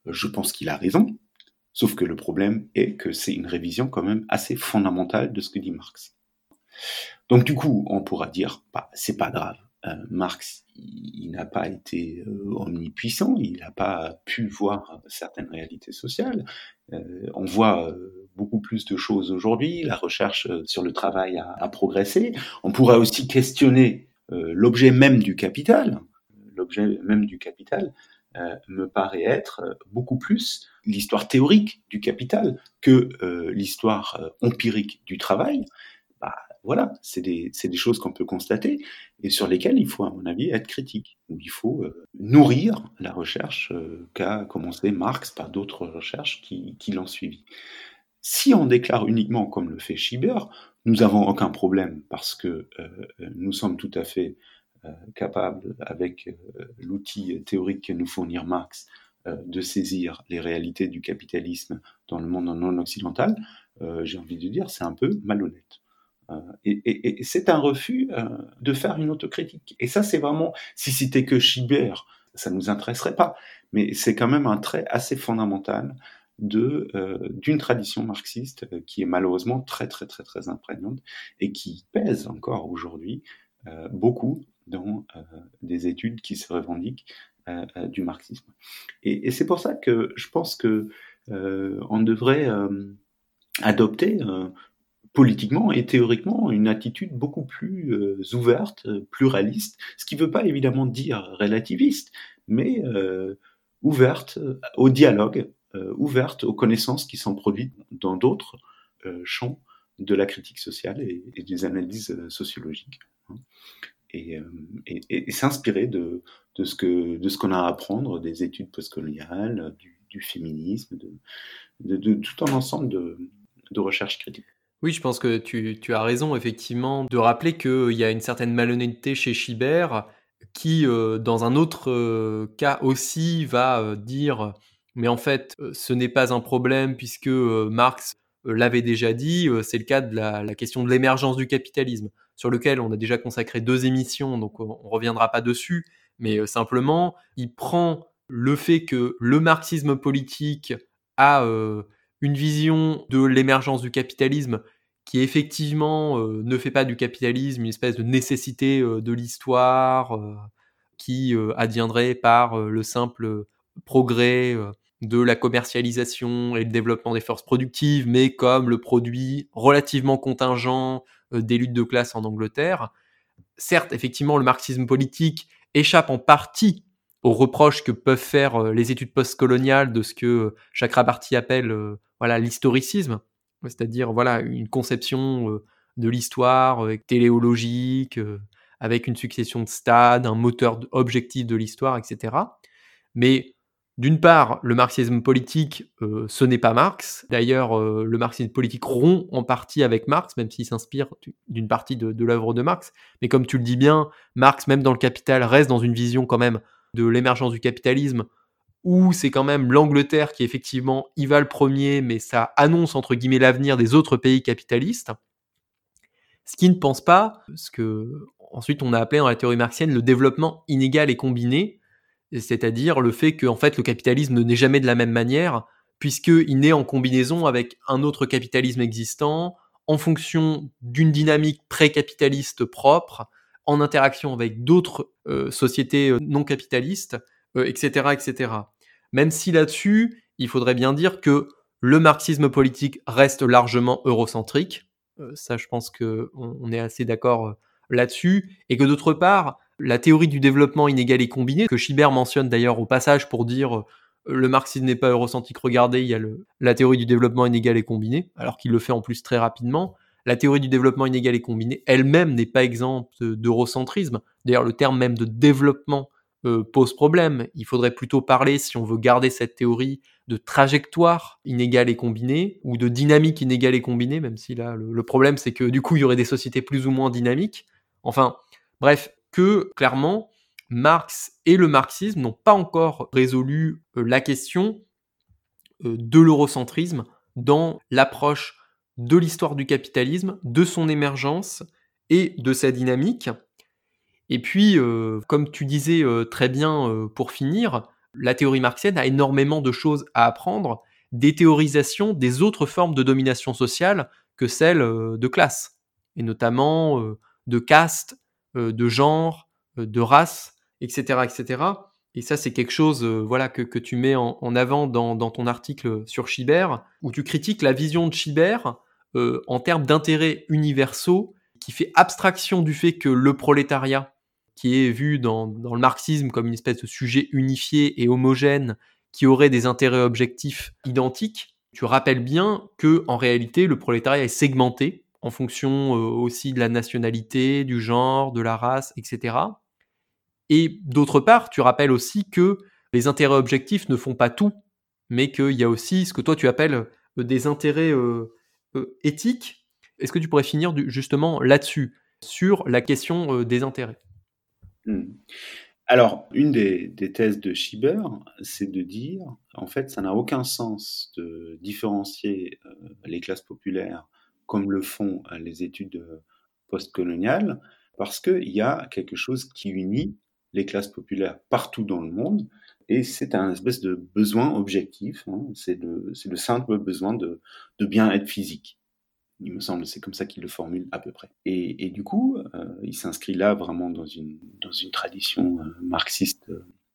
Je pense qu'il a raison, sauf que le problème est que c'est une révision quand même assez fondamentale de ce que dit Marx. Donc du coup, on pourra dire, c'est pas grave. Marx, il n'a pas été omnipuissant, il n'a pas pu voir certaines réalités sociales. On voit beaucoup plus de choses aujourd'hui, la recherche sur le travail a progressé. On pourra aussi questionner l'objet même du capital. L'objet même du capital me paraît être beaucoup plus l'histoire théorique du capital que l'histoire empirique du travail. Voilà, c'est des choses qu'on peut constater et sur lesquelles il faut, à mon avis, être critique. Où il faut nourrir la recherche qu'a commencé Marx par d'autres recherches qui l'ont suivi. Si on déclare uniquement comme le fait Schieber, nous n'avons aucun problème parce que nous sommes tout à fait capables, avec l'outil théorique que nous fournit Marx, de saisir les réalités du capitalisme dans le monde non occidental. J'ai envie de dire, c'est un peu malhonnête. Et c'est un refus de faire une autocritique. Et ça, c'est vraiment, si c'était que Schieber, ça ne nous intéresserait pas. Mais c'est quand même un trait assez fondamental d'une tradition marxiste qui est malheureusement très, très, très, très imprégnante et qui pèse encore aujourd'hui beaucoup dans des études qui se revendiquent du marxisme. Et c'est pour ça que je pense que on devrait adopter politiquement et théoriquement une attitude beaucoup plus ouverte, pluraliste, ce qui ne veut pas évidemment dire relativiste, mais ouverte au dialogue, ouverte aux connaissances qui sont produites dans d'autres champs de la critique sociale et des analyses sociologiques. Et s'inspirer de ce qu'on a à apprendre des études postcoloniales, du féminisme, de tout un ensemble de recherches critiques. Oui, je pense que tu as raison, effectivement, de rappeler qu'il y a une certaine malhonnêteté chez Schieber qui, dans un autre cas aussi, va dire « mais en fait, ce n'est pas un problème puisque Marx l'avait déjà dit », c'est le cas de la question de l'émergence du capitalisme, sur lequel on a déjà consacré 2 émissions, donc on ne reviendra pas dessus, mais simplement, il prend le fait que le marxisme politique a une vision de l'émergence du capitalisme qui effectivement ne fait pas du capitalisme une espèce de nécessité de l'histoire qui adviendrait par le simple progrès de la commercialisation et le développement des forces productives, mais comme le produit relativement contingent des luttes de classe en Angleterre. Certes, effectivement, le marxisme politique échappe en partie aux reproches que peuvent faire les études postcoloniales de ce que Chakrabarty appelle l'historicisme, c'est-à-dire une conception de l'histoire téléologique, avec une succession de stades, un moteur objectif de l'histoire, etc. Mais d'une part, le marxisme politique, ce n'est pas Marx. D'ailleurs, le marxisme politique rompt en partie avec Marx, même s'il s'inspire d'une partie de l'œuvre de Marx. Mais comme tu le dis bien, Marx, même dans le Capital, reste dans une vision quand même de l'émergence du capitalisme, où c'est quand même l'Angleterre qui effectivement y va le premier, mais ça annonce entre guillemets l'avenir des autres pays capitalistes. Ce qui ne pense pas, ce que ensuite on a appelé dans la théorie marxienne le développement inégal et combiné, c'est-à-dire le fait que en fait, le capitalisme ne naît jamais de la même manière, puisqu'il naît en combinaison avec un autre capitalisme existant, en fonction d'une dynamique pré-capitaliste propre, en interaction avec d'autres sociétés non capitalistes, etc., etc. Même si là-dessus, il faudrait bien dire que le marxisme politique reste largement eurocentrique. Ça, je pense qu'on est assez d'accord là-dessus. Et que d'autre part, la théorie du développement inégal et combiné, que Schieber mentionne d'ailleurs au passage pour dire le marxisme n'est pas eurocentrique, regardez, il y a la théorie du développement inégal et combiné, alors qu'il le fait en plus très rapidement. La théorie du développement inégal et combiné elle-même n'est pas exempte d'eurocentrisme. D'ailleurs, le terme même de développement pose problème. Il faudrait plutôt parler, si on veut garder cette théorie, de trajectoire inégale et combinée, ou de dynamique inégale et combinée, même si là, le problème, c'est que du coup, il y aurait des sociétés plus ou moins dynamiques. Enfin, bref, que clairement, Marx et le marxisme n'ont pas encore résolu la question de l'eurocentrisme dans l'approche de l'histoire du capitalisme, de son émergence et de sa dynamique. Et puis, comme tu disais très bien pour finir, la théorie marxienne a énormément de choses à apprendre des théorisations des autres formes de domination sociale que celle de classe, et notamment de caste, de genre, de race, etc., etc. Et ça, c'est quelque chose que tu mets en avant dans ton article sur Schibert, où tu critiques la vision de Schibert en termes d'intérêts universaux, qui fait abstraction du fait que le prolétariat, qui est vu dans le marxisme comme une espèce de sujet unifié et homogène, qui aurait des intérêts objectifs identiques, tu rappelles bien que en réalité, le prolétariat est segmenté en fonction aussi de la nationalité, du genre, de la race, etc. Et d'autre part, tu rappelles aussi que les intérêts objectifs ne font pas tout, mais qu'il y a aussi ce que toi tu appelles des intérêts éthiques. Est-ce que tu pourrais finir justement là-dessus, sur la question des intérêts? Alors, une des thèses de Schieber, c'est de dire, en fait, ça n'a aucun sens de différencier les classes populaires comme le font les études postcoloniales, parce qu'il y a quelque chose qui unit les classes populaires partout dans le monde, et c'est un espèce de besoin objectif, hein, c'est le simple besoin de bien-être physique. Il me semble, c'est comme ça qu'il le formule à peu près. Et du coup, il s'inscrit là vraiment dans une tradition marxiste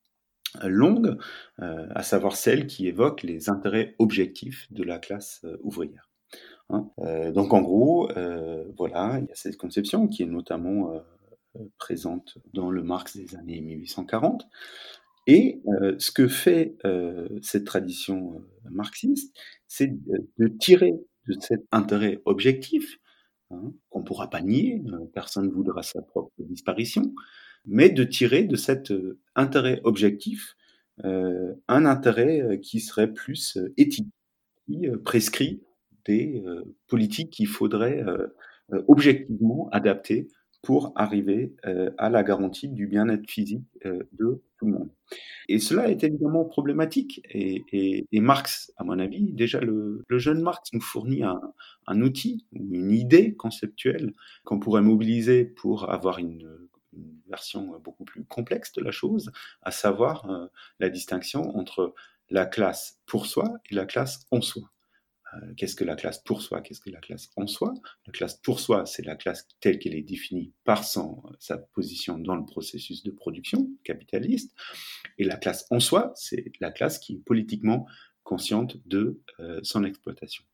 longue, à savoir celle qui évoque les intérêts objectifs de la classe ouvrière. Hein. Donc en gros, voilà, il y a cette conception qui est notamment présente dans le Marx des années 1840. Et ce que fait cette tradition marxiste, c'est de tirer de cet intérêt objectif, hein, qu'on ne pourra pas nier, personne ne voudra sa propre disparition, mais de tirer de cet intérêt objectif un intérêt qui serait plus éthique, qui prescrit des politiques qu'il faudrait objectivement adapter pour arriver à la garantie du bien-être physique de tout le monde. Et cela est évidemment problématique. Et Marx, à mon avis, déjà le jeune Marx nous fournit un outil ou une idée conceptuelle qu'on pourrait mobiliser pour avoir une version beaucoup plus complexe de la chose, à savoir la distinction entre la classe pour soi et la classe en soi. Qu'est-ce que la classe pour soi? Qu'est-ce que la classe en soi? La classe pour soi, c'est la classe telle qu'elle est définie par sa position dans le processus de production capitaliste. Et la classe en soi, c'est la classe qui est politiquement consciente de son exploitation.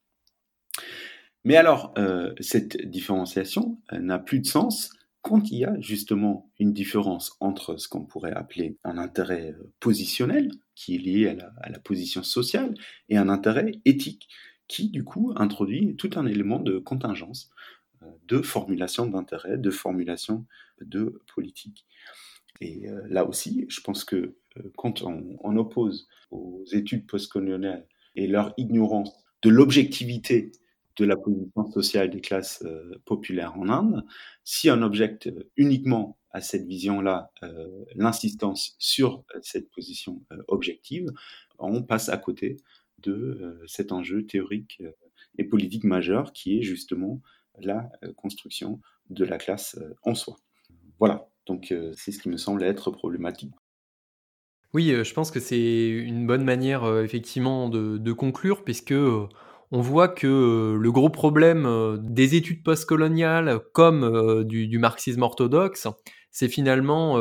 Mais alors, cette différenciation n'a plus de sens quand il y a justement une différence entre ce qu'on pourrait appeler un intérêt positionnel, qui est lié à la position sociale, et un intérêt éthique, qui du coup introduit tout un élément de contingence, de formulation d'intérêt, de formulation de politique. Et là aussi, je pense que quand on oppose aux études postcoloniales et leur ignorance de l'objectivité de la position sociale des classes populaires en Inde, si on objecte uniquement à cette vision-là, l'insistance sur cette position objective, on passe à côté de cet enjeu théorique et politique majeur qui est justement la construction de la classe en soi. Voilà, donc c'est ce qui me semble être problématique. Oui, je pense que c'est une bonne manière, effectivement de conclure, puisque, on voit que, le gros problème, des études postcoloniales comme, du marxisme orthodoxe, c'est finalement,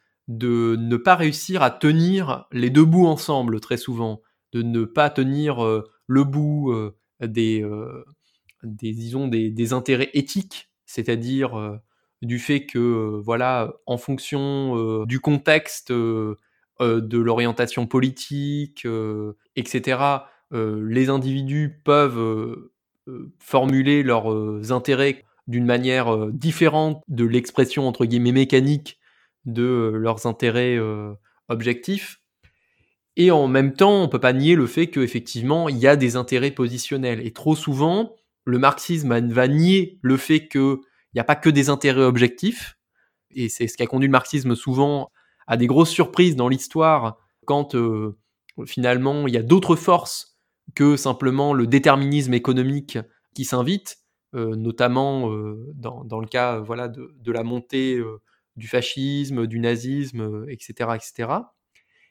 de ne pas réussir à tenir les 2 bouts ensemble très souvent. De ne pas tenir, le bout, des intérêts éthiques, c'est-à-dire, du fait que, voilà, en fonction, du contexte, de l'orientation politique, etc., les individus peuvent, formuler leurs, intérêts d'une manière, différente de l'expression entre guillemets «mécanique» de, leurs intérêts, objectifs. Et en même temps, on peut pas nier le fait qu'effectivement, il y a des intérêts positionnels. Et trop souvent, le marxisme va nier le fait qu'il n'y a pas que des intérêts objectifs. Et c'est ce qui a conduit le marxisme souvent à des grosses surprises dans l'histoire quand finalement il y a d'autres forces que simplement le déterminisme économique qui s'invite, notamment dans le cas voilà, de la montée du fascisme, du nazisme, etc., etc.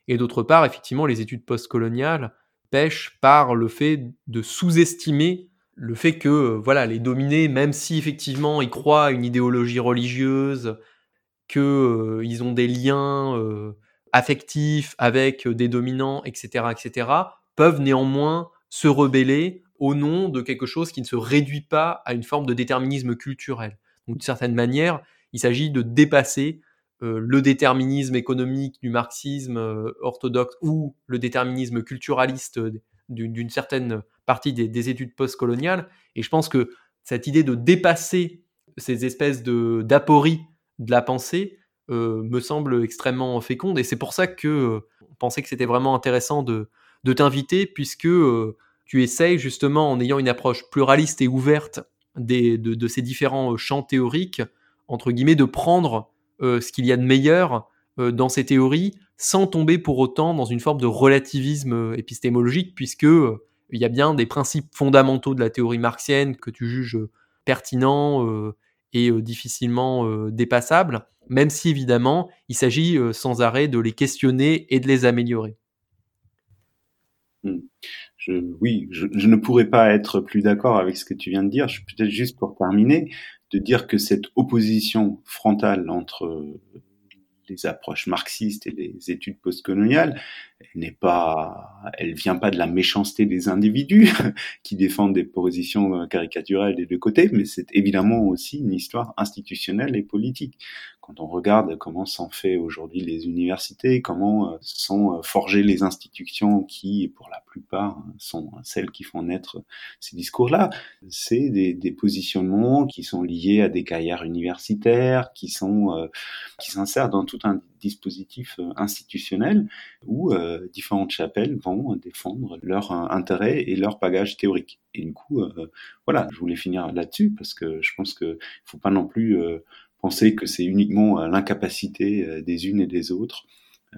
Et d'autre part, effectivement, les études postcoloniales pêchent par le fait de sous-estimer le fait que les dominés, même si effectivement ils croient à une idéologie religieuse, qu'ils ont des liens affectifs avec des dominants, etc., peuvent néanmoins se rebeller au nom de quelque chose qui ne se réduit pas à une forme de déterminisme culturel. Donc, d'une certaine manière, il s'agit de dépasser le déterminisme économique du marxisme orthodoxe ou le déterminisme culturaliste d'une certaine partie des études postcoloniales. Et je pense que cette idée de dépasser ces espèces d'apories de la pensée me semble extrêmement féconde. Et c'est pour ça que on pensait que c'était vraiment intéressant de t'inviter, puisque tu essayes justement, en ayant une approche pluraliste et ouverte de ces différents champs théoriques, entre guillemets, de prendre ce qu'il y a de meilleur dans ces théories, sans tomber pour autant dans une forme de relativisme épistémologique, puisque il y a bien des principes fondamentaux de la théorie marxienne que tu juges pertinents et difficilement dépassables, même si évidemment il s'agit sans arrêt de les questionner et de les améliorer. Oui, je ne pourrais pas être plus d'accord avec ce que tu viens de dire. Peut-être juste pour terminer, de dire que cette opposition frontale entre les approches marxistes et les études postcoloniales, elle vient pas de la méchanceté des individus qui défendent des positions caricaturales des deux côtés, mais c'est évidemment aussi une histoire institutionnelle et politique. Quand on regarde comment sont faits aujourd'hui les universités, comment sont forgées les institutions qui, pour la plupart, sont celles qui font naître ces discours-là, c'est des positionnements qui sont liés à des carrières universitaires, qui s'insèrent dans tout un dispositif institutionnel où différentes chapelles vont défendre leurs intérêts et leur bagage théorique. Et du coup, je voulais finir là-dessus parce que je pense qu'il ne faut pas non plus penser que c'est uniquement l'incapacité des unes et des autres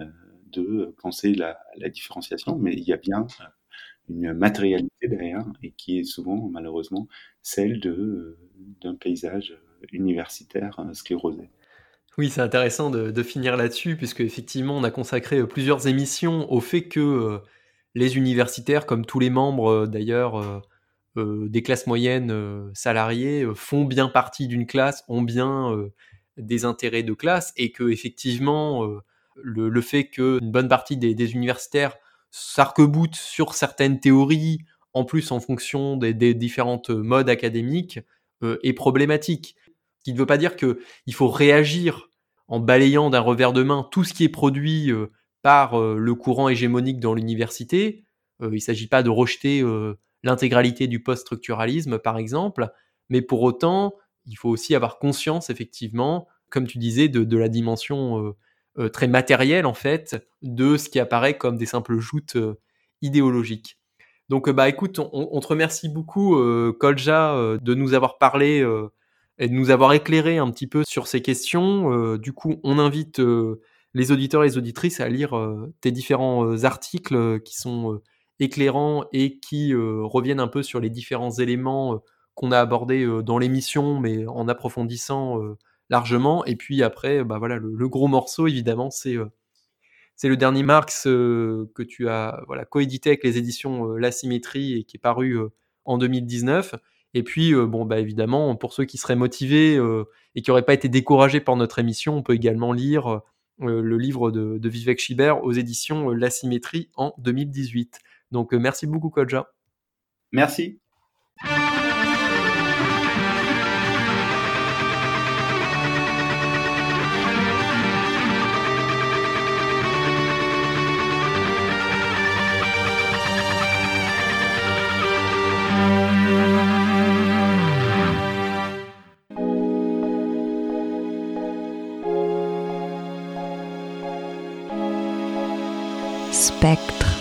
de penser la différenciation, mais il y a bien une matérialité derrière et qui est souvent, malheureusement, celle d'un paysage universitaire sclérosé. Oui, c'est intéressant de finir là-dessus, puisque effectivement, on a consacré plusieurs émissions au fait que les universitaires, comme tous les membres d'ailleurs des classes moyennes salariées, font bien partie d'une classe, ont bien des intérêts de classe, et que effectivement, le fait qu'une bonne partie des universitaires s'arc-boutent sur certaines théories, en plus en fonction des différentes modes académiques, est problématique. Ce qui ne veut pas dire qu'il faut réagir en balayant d'un revers de main tout ce qui est produit par le courant hégémonique dans l'université. Il ne s'agit pas de rejeter l'intégralité du post-structuralisme, par exemple, mais pour autant, il faut aussi avoir conscience, effectivement, comme tu disais, de la dimension très matérielle, en fait, de ce qui apparaît comme des simples joutes idéologiques. Donc, écoute, on te remercie beaucoup, Kolja, de nous avoir parlé et de nous avoir éclairé un petit peu sur ces questions. Du coup, on invite les auditeurs et les auditrices à lire tes différents articles qui sont éclairants et qui reviennent un peu sur les différents éléments qu'on a abordés dans l'émission, mais en approfondissant largement. Et puis après, le gros morceau, évidemment, c'est le dernier Marx que tu as coédité avec les éditions La Symétrie et qui est paru en 2019. Et puis, évidemment, pour ceux qui seraient motivés et qui n'auraient pas été découragés par notre émission, on peut également lire le livre de Vivek Schibert aux éditions La Symétrie en 2018. Donc, merci beaucoup, Kolja. Merci. Spectre.